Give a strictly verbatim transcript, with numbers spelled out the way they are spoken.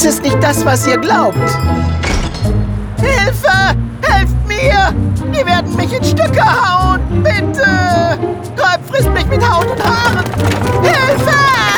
Es ist nicht das, was ihr glaubt. Hilfe! Helft mir! Die werden mich in Stücke hauen! Bitte! Gräub frisst mich mit Haut und Haaren! Hilfe!